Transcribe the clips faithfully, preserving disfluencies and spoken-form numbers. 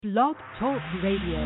Blog Talk Radio.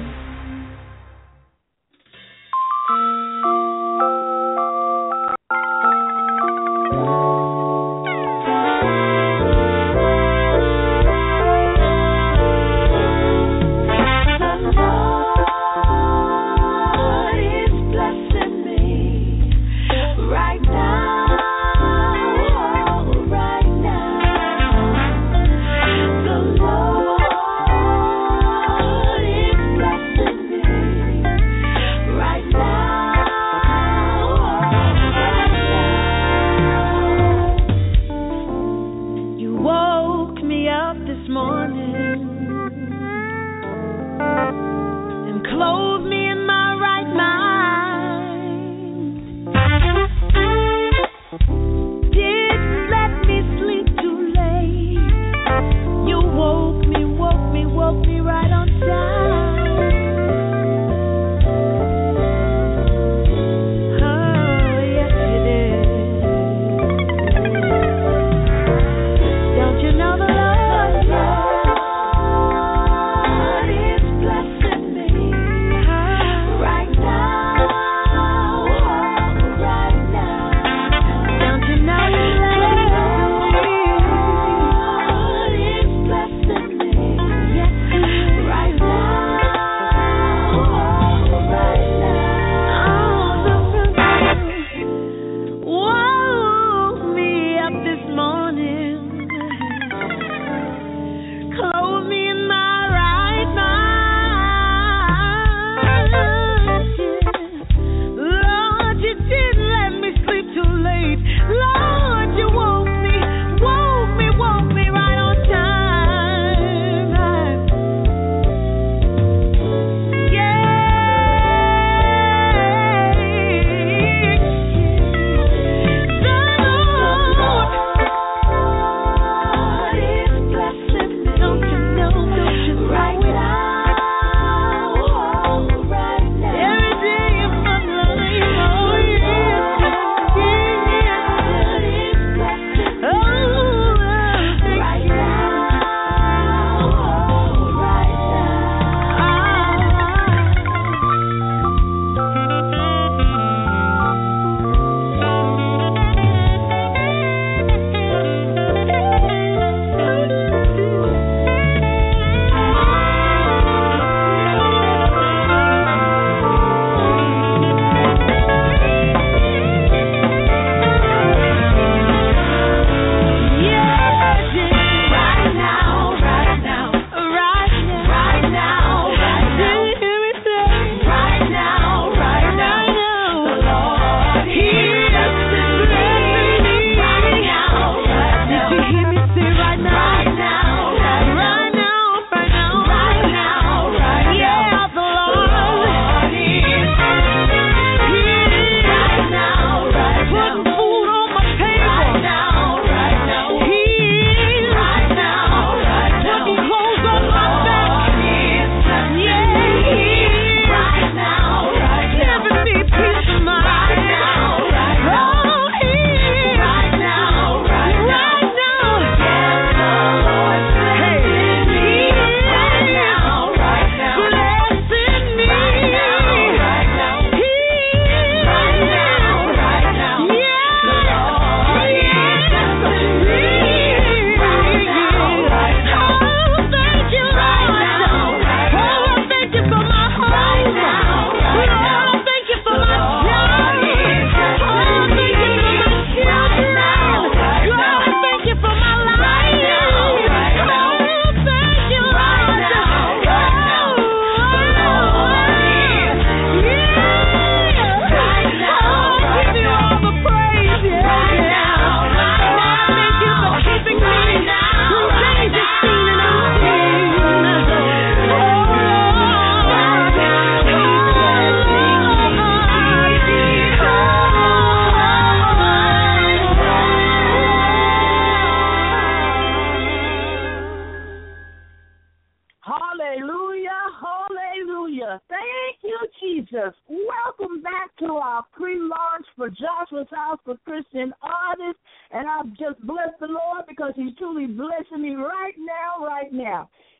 And I've just blessed the Lord because he's truly blessing me right now, right now.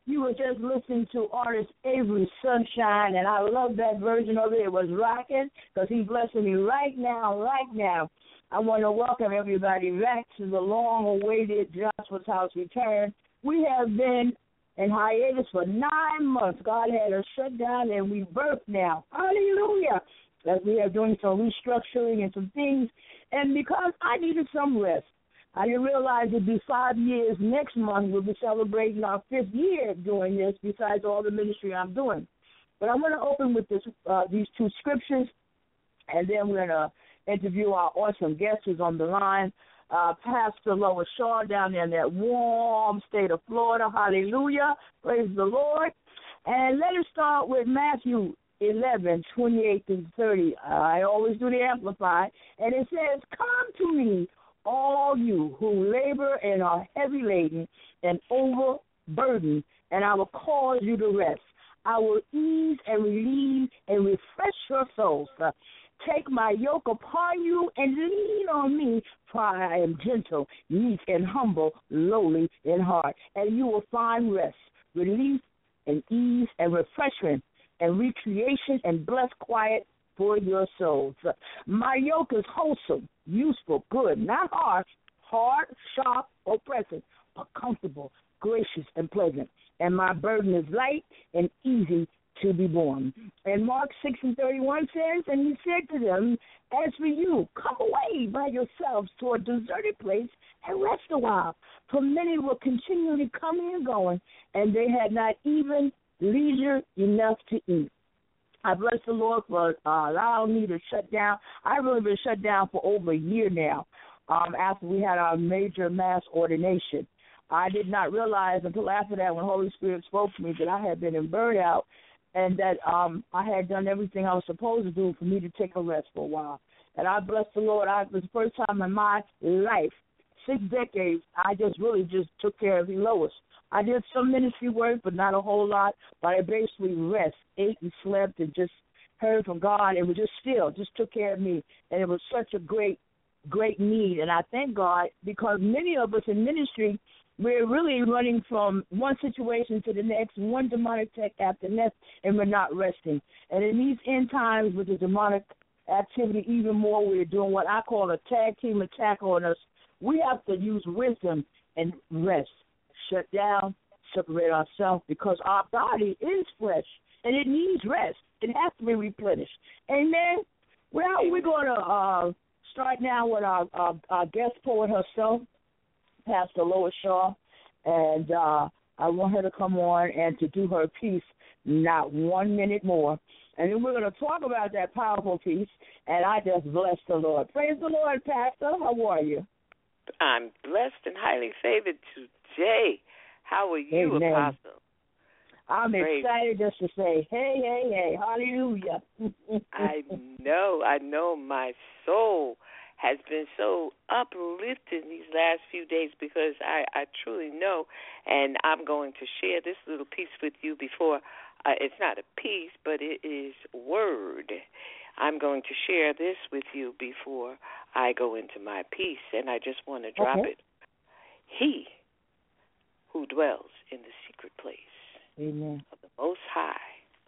You were just listening to artist Avery Sunshine, and I love that version of it. It was rocking because he's blessing me right now, right now. I want to welcome everybody back to the long-awaited Joshua's House return. We have been in hiatus for nine months. God had us shut down, and we birthed now. Hallelujah. As we are doing some restructuring and some things. And because I needed some rest, I didn't realize it'd be five years next month. We'll be celebrating our fifth year doing this, besides all the ministry I'm doing. But I'm going to open with this, uh, these two scriptures, and then we're going to interview our awesome guest who's on the line, uh, Pastor Lois Shaw down there in that warm state of Florida. Hallelujah. Praise the Lord. And let us start with Matthew eleven, twenty-eight through thirty. I always do the Amplified. And it says, "Come to me, all you who labor and are heavy laden and overburdened, and I will cause you to rest. I will ease and relieve and refresh your souls. Uh, Take my yoke upon you and lean on me, for I am gentle, meek, and humble, lowly in heart. And you will find rest, relief, and ease, and refreshment, and recreation, and blessed quiet for your souls. Uh, My yoke is wholesome, useful, good, not harsh, hard, sharp, oppressive, but comfortable, gracious, and pleasant. And my burden is light and easy to be borne." And Mark six and thirty-one says, "And he said to them, as for you, come away by yourselves to a deserted place and rest a while. For many were continually coming and going, and they had not even leisure enough to eat." I bless the Lord for uh, allowing me to shut down. I've really been shut down for over a year now, um, after we had our major mass ordination. I did not realize until after that, when Holy Spirit spoke to me, that I had been in burnout and that um, I had done everything I was supposed to do for me to take a rest for a while. And I bless the Lord. I, it was the first time in my life, six decades, I just really just took care of Lois. I did some ministry work, but not a whole lot. But I basically rest, ate and slept, and just heard from God. It was just still, just took care of me. And it was such a great, great need. And I thank God, because many of us in ministry, we're really running from one situation to the next, one demonic attack after the next, and we're not resting. And in these end times with the demonic activity even more, we're doing what I call a tag team attack on us. We have to use wisdom and rest, shut down, separate ourselves, because our body is flesh, and it needs rest. It has to be replenished. Amen? Well, we're going to uh, start now with our, our, our guest poet herself, Pastor Lois Shaw, and uh, I want her to come on and to do her piece, not one minute more. And then we're going to talk about that powerful piece, and I just bless the Lord. Praise the Lord, Pastor. How are you? I'm blessed and highly favored today. How are you, Amen. Apostle? I'm Praise. excited just to say, hey, hey, hey, hallelujah. I know, I know my soul has been so uplifted these last few days, because I, I truly know, and I'm going to share this little piece with you before, uh, it's not a piece, but it is word. I'm going to share this with you before I go into my piece, and I just want to drop okay. it. He who dwells in the secret place Amen. of the Most High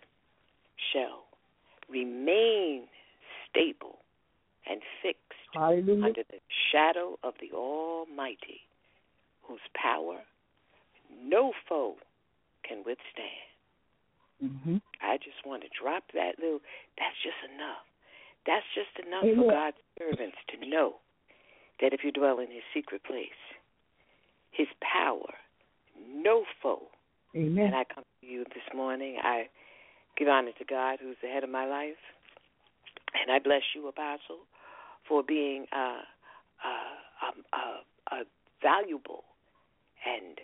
shall remain stable and fixed Hallelujah. under the shadow of the Almighty, whose power no foe can withstand. Mm-hmm. I just want to drop that little, that's just enough. That's just enough Amen. for God's servants to know that if you dwell in his secret place, his power, no foe. Amen. And I come to you this morning. I give honor to God, who's the head of my life. And I bless you, Apostle, for being uh, uh, um, uh, uh, valuable and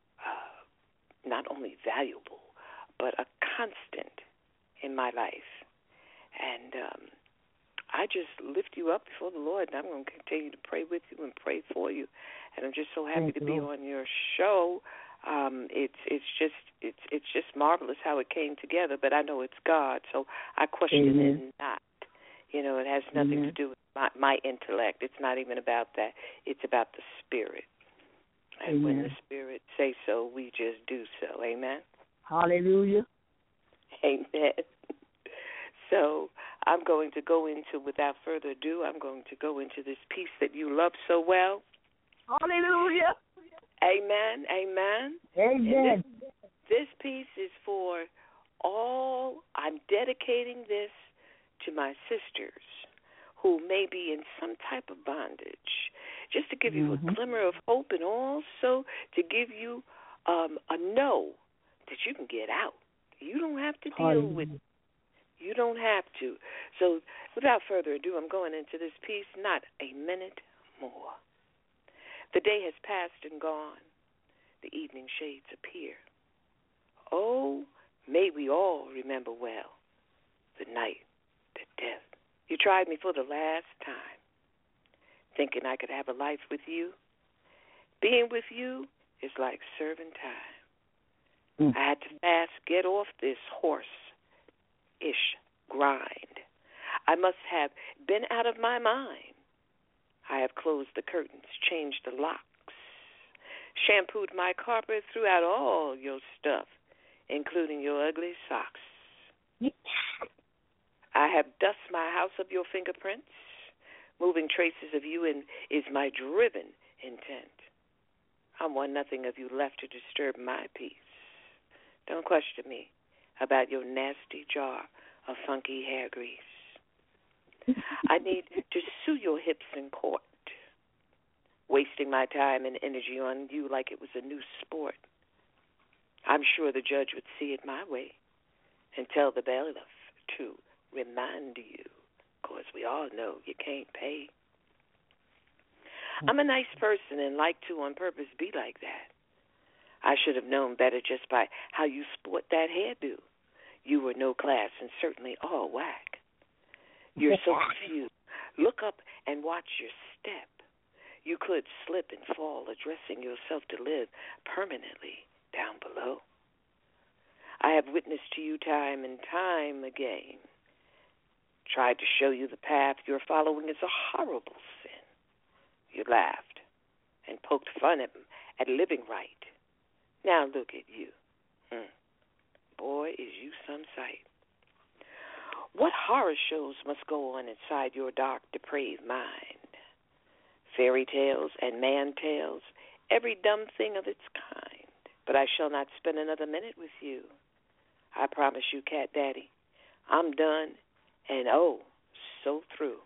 uh, not only valuable, but a constant in my life. And um, I just lift you up before the Lord, and I'm going to continue to pray with you and pray for you. And I'm just so happy Thank to you, be Lord. on your show. Um, it's it's just it's it's just marvelous how it came together. But I know it's God, so I question Amen. it not. You know, it has nothing Amen. to do with my, my intellect. It's not even about that. It's about the Spirit. And Amen. when the Spirit say so, we just do so. Amen? Hallelujah. Amen. So I'm going to go into, without further ado, I'm going to go into this piece that you love so well. Hallelujah. Amen. Amen. Amen. This, this piece is for all, I'm dedicating this to my sisters who may be in some type of bondage, just to give you mm-hmm. a glimmer of hope and also to give you um, a know that you can get out. You don't have to deal Hallelujah. with it. You don't have to. So without further ado, I'm going into this piece, not a minute more. The day has passed and gone. The evening shades appear. Oh, may we all remember well the night, the death. You tried me for the last time, thinking I could have a life with you. Being with you is like serving time. Mm. I had to fast get off this horse-ish grind. I must have been out of my mind. I have closed the curtains, changed the locks, shampooed my carpet, threw out all your stuff, including your ugly socks. I have dusted my house of your fingerprints. Moving traces of you in is my driven intent. I want nothing of you left to disturb my peace. Don't question me about your nasty jar of funky hair grease. I need to sue your hips in court, wasting my time and energy on you like it was a new sport. I'm sure the judge would see it my way and tell the bailiff to remind you, because we all know you can't pay. I'm a nice person and like to on purpose be like that. I should have known better just by how you sport that hairdo. You were no class and certainly all whack. You're so confused. Look up and watch your step. You could slip and fall, addressing yourself to live permanently down below. I have witnessed to you time and time again. Tried to show you the path you're following is a horrible sin. You laughed and poked fun at, at living right. Now look at you. Hmm. Boy, is you some sight. What horror shows must go on inside your dark, depraved mind? Fairy tales and man tales, every dumb thing of its kind. But I shall not spend another minute with you. I promise you, Cat Daddy, I'm done and oh, so through.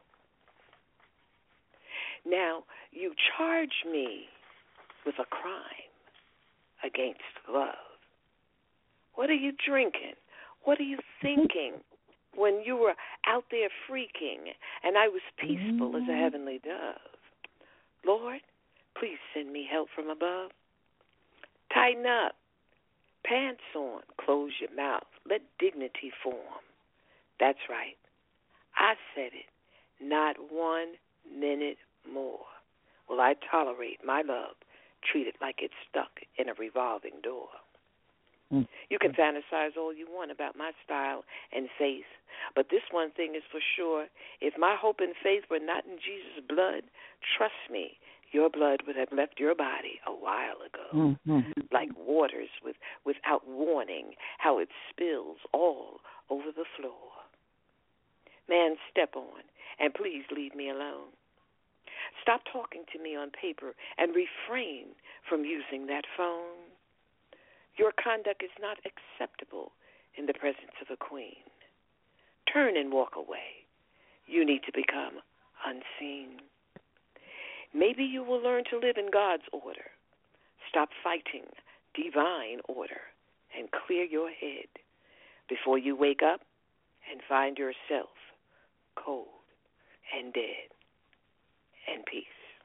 Now, you charge me with a crime against love. What are you drinking? What are you thinking when you were out there freaking and I was peaceful as a heavenly dove? Lord, please send me help from above. Tighten up. Pants on. Close your mouth. Let dignity form. That's right. I said it. Not one minute more will I tolerate my love treated like it's stuck in a revolving door. Mm. You can fantasize all you want about my style and faith, but this one thing is for sure. If my hope and faith were not in Jesus' blood, trust me, your blood would have left your body a while ago, mm-hmm. like waters with, without warning, how it spills all over the floor. Man, step on, and please leave me alone. Stop talking to me on paper and refrain from using that phone. Your conduct is not acceptable in the presence of a queen. Turn and walk away. You need to become unseen. Maybe you will learn to live in God's order. Stop fighting divine order and clear your head before you wake up and find yourself cold and dead. And peace.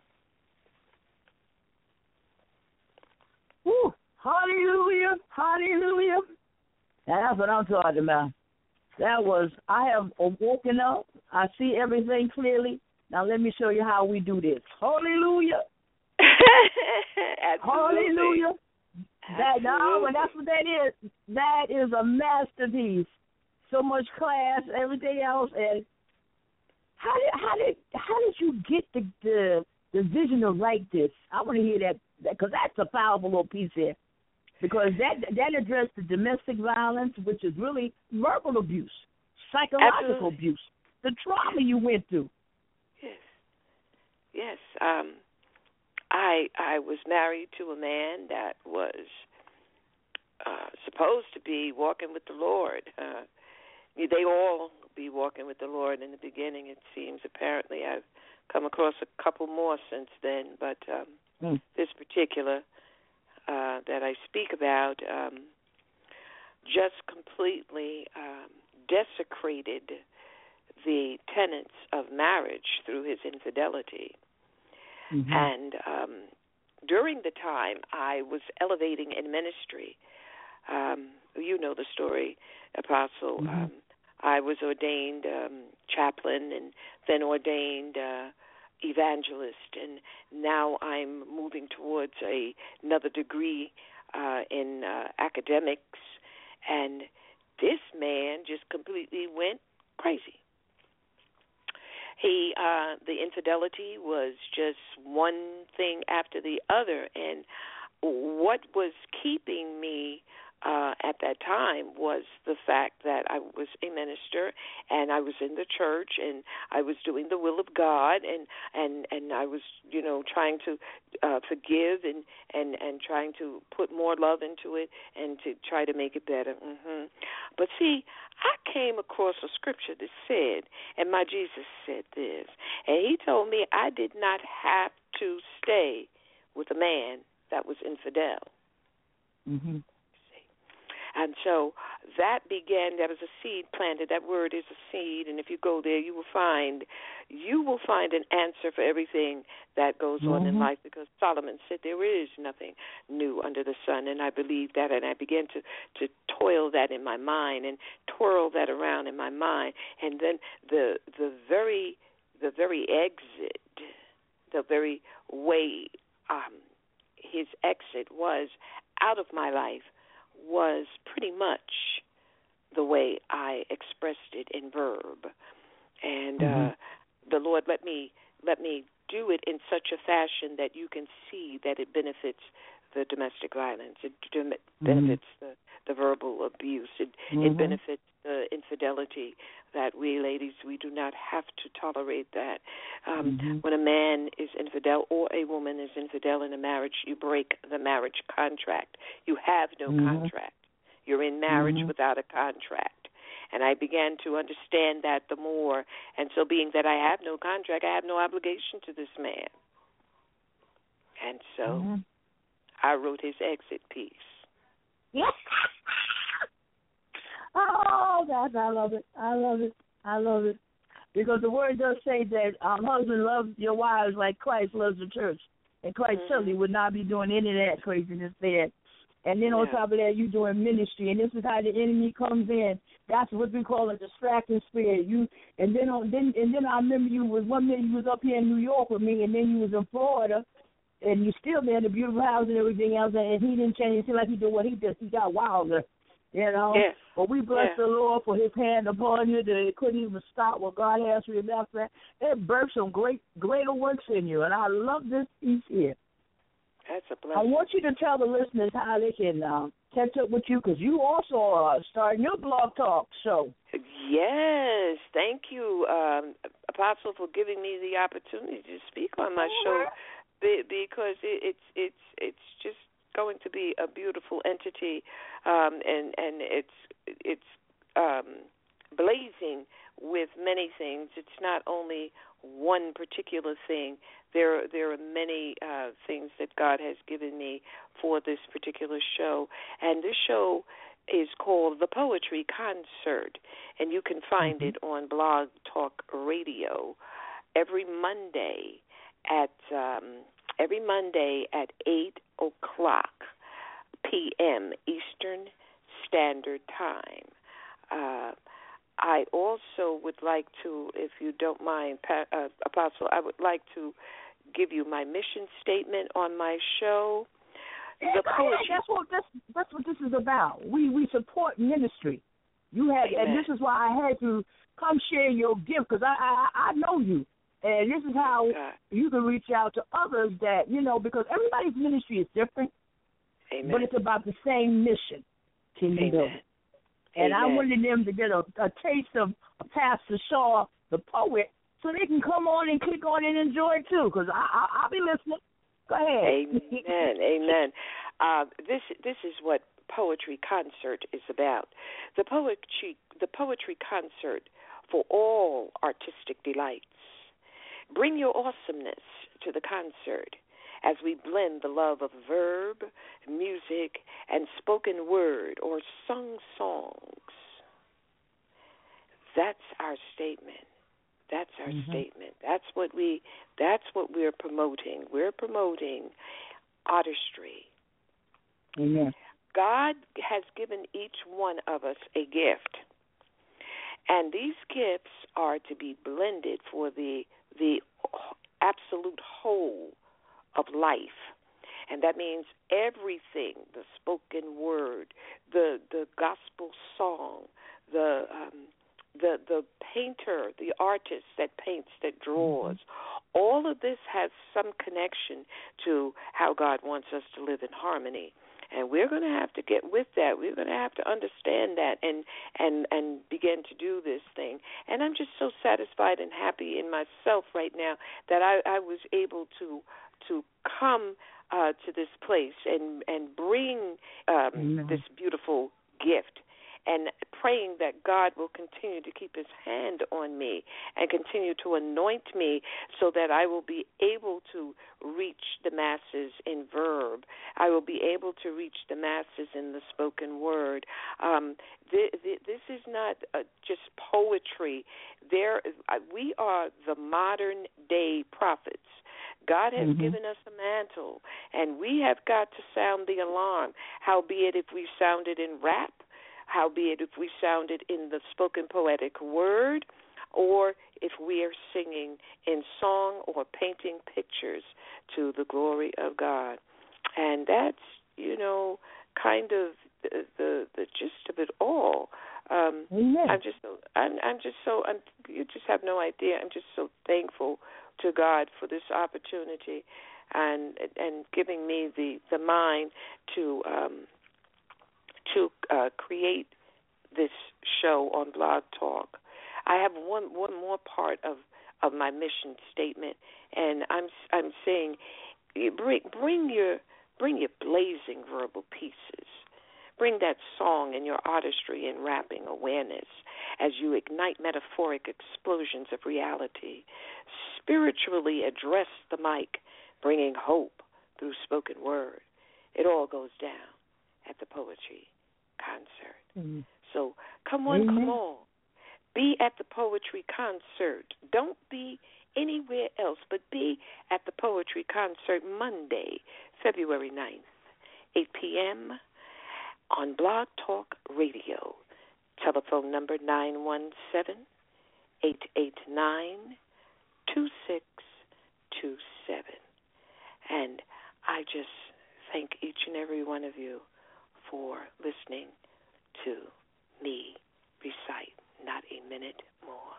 Woo. Hallelujah. Hallelujah. Now that's what I'm talking about. That was, I have woken up. I see everything clearly. Now let me show you how we do this. Hallelujah. Hallelujah. That, no, and that's what that is. That is a masterpiece. So much class, everything else, and How did how did how did you get the the, the vision of like this. I want to hear that because that, that's a powerful little piece there. Because that that addressed the domestic violence, which is really verbal abuse, psychological Absolutely. abuse, the trauma you went through. Yes, yes. Um, I I was married to a man that was uh, supposed to be walking with the Lord. Uh, they all be walking with the Lord in the beginning. It seems. Apparently, I've come across a couple more since then, but um, mm. this particular. Uh, that I speak about um, just completely um, desecrated the tenets of marriage through his infidelity. Mm-hmm. And um, during the time I was elevating in ministry, um, you know the story, Apostle. Mm-hmm. Um, I was ordained um, chaplain and then ordained uh, evangelist, and now I'm moving towards a, another degree uh, in uh, academics, and this man just completely went crazy. He, uh, the infidelity was just one thing after the other, and what was keeping me Uh, at that time was the fact that I was a minister and I was in the church and I was doing the will of God and, and, and I was, you know, trying to uh, forgive and, and, and trying to put more love into it and to try to make it better. Mm-hmm. But see, I came across a scripture that said, and my Jesus said this, and he told me I did not have to stay with a man that was infidel. Mm-hmm. And so that began, that was a seed planted. That word is a seed, and if you go there, you will find you will find an answer for everything that goes mm-hmm. on in life, because Solomon said there is nothing new under the sun, and I believe that, and I began to, to toil that in my mind and twirl that around in my mind, and then the the very the very exit, the very way um, his exit was out of my life was pretty much the way I expressed it in verb, and mm-hmm. uh, the Lord let me let me do it in such a fashion that you can see that it benefits the domestic violence, it mm-hmm. benefits the, the verbal abuse, it, mm-hmm. it benefits the infidelity that we ladies, we do not have to tolerate that. Um, mm-hmm. When a man is infidel or a woman is infidel in a marriage, you break the marriage contract. You have no mm-hmm. contract. You're in marriage mm-hmm. without a contract. And I began to understand that the more. And so being that I have no contract, I have no obligation to this man. And so mm-hmm. I wrote his exit piece. Yes. Oh, God, I love it. I love it. I love it. Because the word does say that um, husband loves your wives like Christ loves the church. And Christ mm-hmm. certainly would not be doing any of that craziness there. And then on yeah. top of that, you doing ministry. And this is how the enemy comes in. That's what we call a distracting spirit. You and then on then and then I remember you was one minute you was up here in New York with me, and then you was in Florida, and you still there in the beautiful house and everything else, and he didn't change. It seemed like he did what he did. He got wilder. You know, yes. but we bless yes. the Lord for his hand upon you that it couldn't even stop what God has for you. That it birthed some great, greater works in you, and I love this piece here. That's a blessing. I want you to tell the listeners how they can uh, catch up with you, because you also are starting your blog talk show. Yes, thank you, um, Apostle, for giving me the opportunity to speak on my show, because it, it's it's it's just going to be a beautiful entity, um, and and it's it's um, blazing with many things. It's not only one particular thing. There there are many uh, things that God has given me for this particular show, and this show is called The Poetry Concert, and you can find mm-hmm. it on Blog Talk Radio every Monday at um, every Monday at eight o'clock p.m. Eastern Standard Time. Uh, I also would like to, if you don't mind, uh, Apostle, I would like to give you my mission statement on my show. The poetry. That's what that's, that's what this is about. We we support ministry. You had, Amen. and this is why I had to come share your gift, because I, I I know you, And this is how God. you can reach out to others that, you know, because everybody's ministry is different, Amen. but it's about the same mission, kingdom building. And Amen. I wanted them to get a, a taste of, of Pastor Shaw, the poet, so they can come on and click on it and enjoy it too, because I, I, I'll be listening. Go ahead. Amen. Amen. Uh, this this is what Poetry Concert is about. The poetry the poetry concert for all artistic delights. Bring your awesomeness to the concert as we blend the love of verb, music, and spoken word or sung songs. That's our statement. That's our mm-hmm. statement. That's what we that's what we're promoting. We're promoting artistry. Amen. God has given each one of us a gift. And these gifts are to be blended for the the absolute whole of life. And that means everything, the spoken word, the the gospel song, the um, the the painter, the artist that paints, that draws. Mm-hmm. All of this has some connection to how God wants us to live in harmony. And we're going to have to get with that. We're going to have to understand that and, and, and begin to do this thing. And I'm just so satisfied and happy in myself right now that I, I was able to to come uh, to this place and, and bring um, this beautiful gift, and praying that God will continue to keep his hand on me and continue to anoint me so that I will be able to reach the masses in verb. I will be able to reach the masses in the spoken word. Um, th- th- this is not uh, just poetry. There, uh, we are the modern day prophets. God has mm-hmm. given us a mantle, and we have got to sound the alarm. Howbeit, if we sound it in rap, howbeit if we sound it in the spoken poetic word, or if we are singing in song or painting pictures to the glory of God. And that's, you know, kind of the the, the gist of it all. Um, I'm just so, I'm, I'm just so, I'm, you just have no idea. I'm just so thankful to God for this opportunity and and giving me the, the mind to um, to uh, create this show on Blog Talk. I have one one more part of, of my mission statement, and I'm I'm saying bring bring your bring your blazing verbal pieces. Bring that song and your artistry and rapping awareness as you ignite metaphoric explosions of reality. Spiritually address the mic, bringing hope through spoken word. It all goes down at the Poetry Concert. Mm-hmm. So come on, mm-hmm. come on. Be at the Poetry Concert. Don't be anywhere else, but be at the Poetry Concert Monday, February ninth, eight p.m., on Blog Talk Radio. Telephone number nine one seven, eight eight nine, two six two seven. And I just thank each and every one of you for listening to me recite Not a Minute More.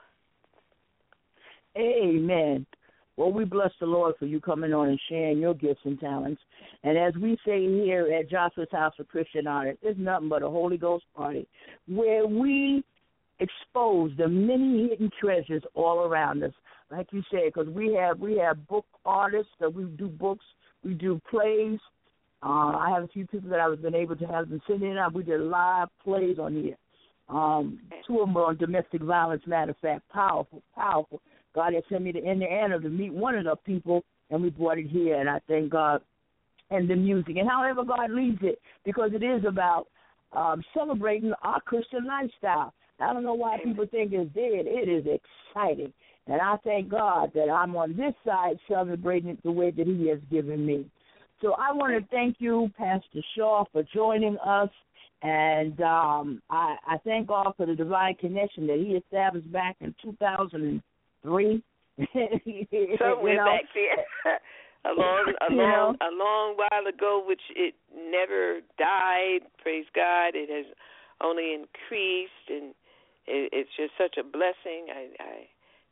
Amen. Well, we bless the Lord for you coming on and sharing your gifts and talents. And as we say here at Joshua's House of Christian Artists, it's nothing but a Holy Ghost party where we expose the many hidden treasures all around us. Like you said, because we have we have book artists that we do books, we do plays. Uh, I have a few people that I've been able to have them send in. We did live plays on here. Um, two of them were on domestic violence, matter of fact, powerful, powerful. God had sent me to Indiana to meet one of the people, and we brought it here, and I thank God. And the music, and however God leads it, because it is about um, celebrating our Christian lifestyle. I don't know why people think it's dead. It is exciting. And I thank God that I'm on this side celebrating it the way that he has given me. So I want to thank you, Pastor Shaw, for joining us. And um, I, I thank God for the divine connection that he established back in two thousand three. So we're know? back there. A long, a long, know? a long while ago, which it never died. Praise God! It has only increased, and it, it's just such a blessing. I, I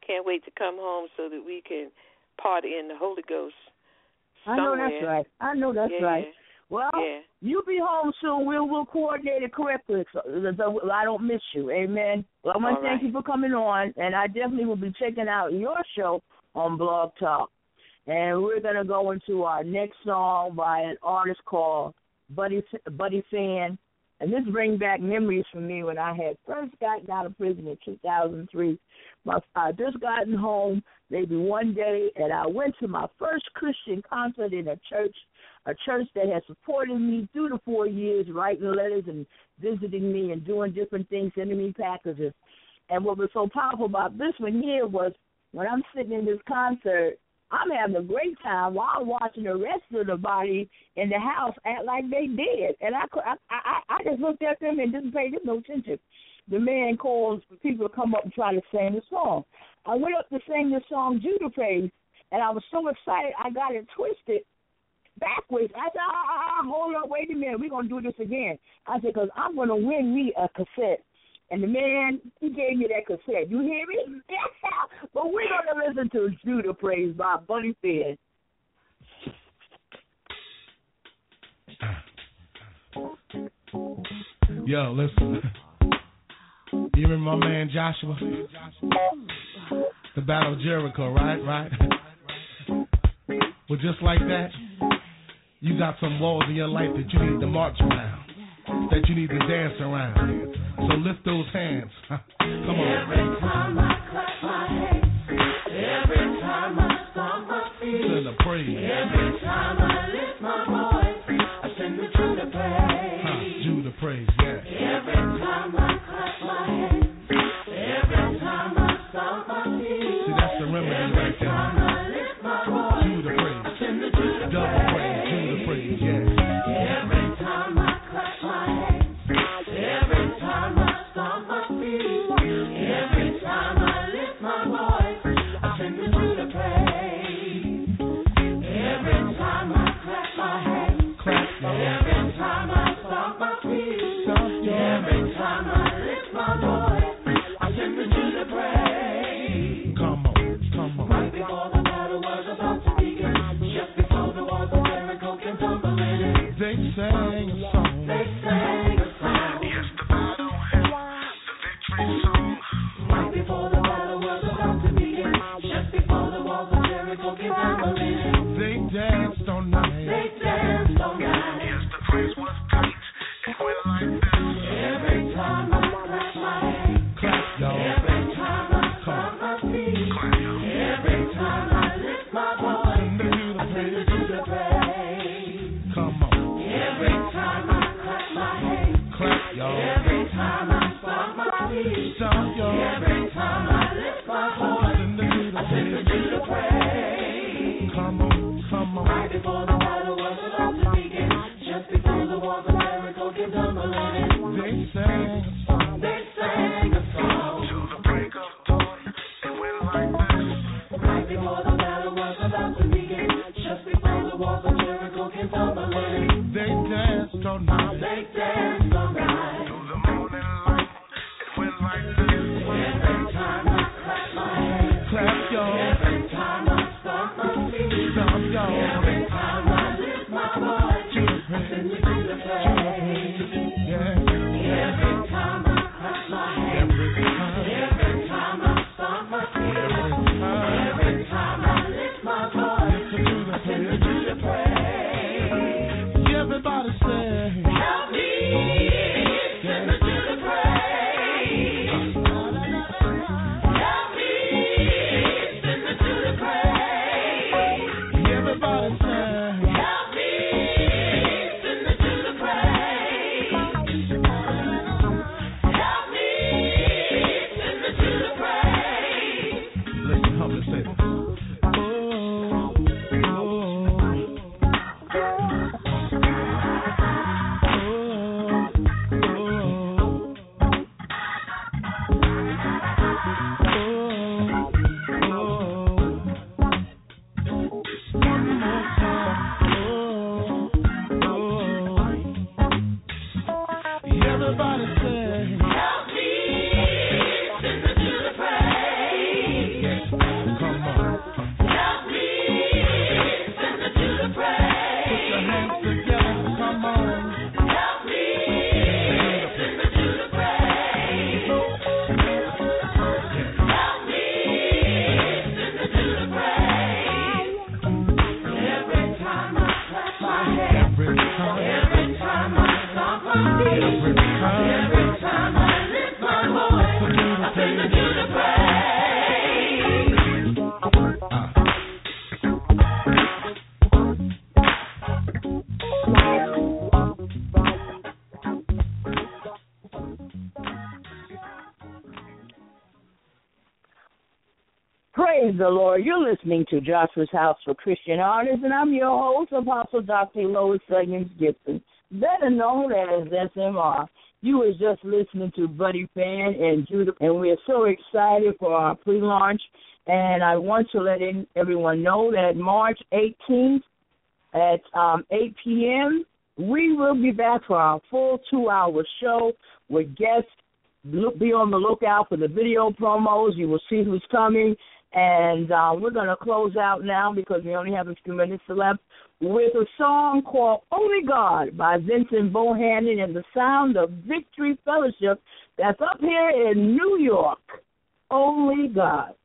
can't wait to come home so that we can party in the Holy Ghost somewhere. I know that's right. I know that's yeah. right. Well, yeah. you'll be home soon. We'll we'll coordinate it correctly so, so I don't miss you. Amen. Well, I want to thank right. you for coming on, and I definitely will be checking out your show on Blog Talk. And we're going to go into our next song by an artist called Buddy Buddy Fan. And this brings back memories for me when I had first gotten out of prison in two thousand three. My, I just gotten home maybe one day, and I went to my first Christian concert in a church, a church that has supported me through the four years, writing letters and visiting me and doing different things, sending me packages. And what was so powerful about this one here was when I'm sitting in this concert, I'm having a great time while I'm watching the rest of the body in the house act like they did. And I, I, I, I just looked at them and didn't pay them no attention. The man calls for people to come up and try to sing the song. I went up to sing the song Judah Praise, and I was so excited I got it twisted backwards. I said, ah, ah, ah, hold up, wait a minute, we're going to do this again. I said, because I'm going to win me a cassette. And the man, he gave me that cassette. You hear me? But we're going to listen to Judah Praise by Buddy Fan. Yo, listen. You remember my man Joshua? The Battle of Jericho, right? Right? Well, just like that, you got some walls in your life that you need to march around, that you need to dance around. So lift those hands. Come on. Every time I clap my hands, every time I stomp my feet, send a praise. Every time I lift my voice, I send the Judah praise. Huh, Judah praise, yes. Every time I clap my hands, every time I stomp my feet, see, that's the remedy right there. Every time I lift my voice, Judah praise. I send the Judah Double praise. praise, Judah praise, yes. Every time I clap my hands, every time I stomp my feet, every time I lift my voice, I send the Judah praise. Every time I clap my hands, clap, every time I stomp my feet, every time I lift my voice, I send the Judah praise. Come on, come on. Right before the battle was about to begin, just before the walls of Jericho came tumbling in, they sang a song. they sang a song. Yes, the battle, the victory song. Right before the battle was about to begin, just before the walls of Jericho came tumbling in, They danced all night. they danced all night. Yes, the praise was tight. It went like this. Every time I clap my hands, Clap, y'all. every time I stomp my feet, Clap, y'all. every time I lift my voice, Send the Judah I send the praise. Judah praise. Come on. Every time I clap my hands, Clap, y'all. every time I stomp my feet, Stop, y'all. every time I lift my voice, Send the Judah I send the praise. Judah praise. Come on, come on. Right before the battle was about to begin, just before the walls of Jericho came tumbling in, They sang a song. they sang a song. To the break of dawn, it went like this. Right before the battle was about to begin, just before the walls of Jericho came tumbling in, They danced all night. they danced all night. To the morning light, it went like this. Every Praise the Lord. You're listening to Joshua's House for Christian Artists, and I'm your host, Apostle Doctor Lois Huggins Gibson, better known as S M R. You was just listening to Buddy Fan and Judah, and we're so excited for our pre-launch. And I want to let in, everyone know that March eighteenth at um, eight p.m., we will be back for our full two-hour show with guests. Look, be on the lookout for the video promos. You will see who's coming. And uh, we're going to close out now because we only have a few minutes left with a song called Only God by Vincent Bohannon and the Sound of Victory Fellowship that's up here in New York. Only God.